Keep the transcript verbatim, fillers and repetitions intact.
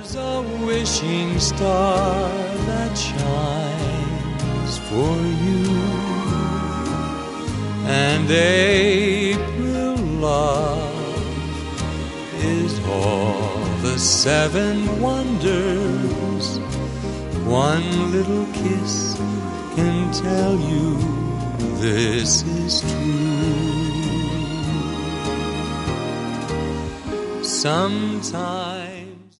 There's a wishing star that shines for you, and April love is all the seven wonders. One little kiss can tell you this is true. Sometimes